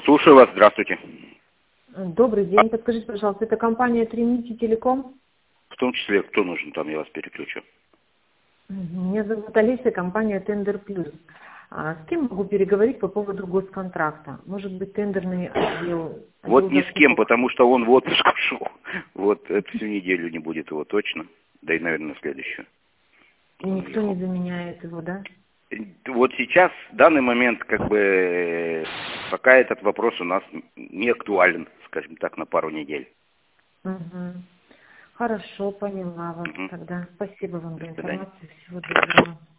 Слушаю вас, здравствуйте. Добрый день. Подскажите, пожалуйста, это компания Trinity Telecom? В том числе, кто нужен, там я вас переключу. Меня зовут Олеся, компания Tender Plus. С кем могу переговорить по поводу госконтракта? Может быть, тендерный отдел? Вот ни с кем, потому что он в отпуск ушел. Вот эту всю неделю не будет его точно. Да и, наверное, следующую. И никто не заменяет его, да? Вот сейчас, в данный момент, как бы, пока этот вопрос у нас не актуален, скажем так, на пару недель. Угу. Хорошо, поняла вас тогда. Спасибо вам за До свидания. информацию. Всего доброго.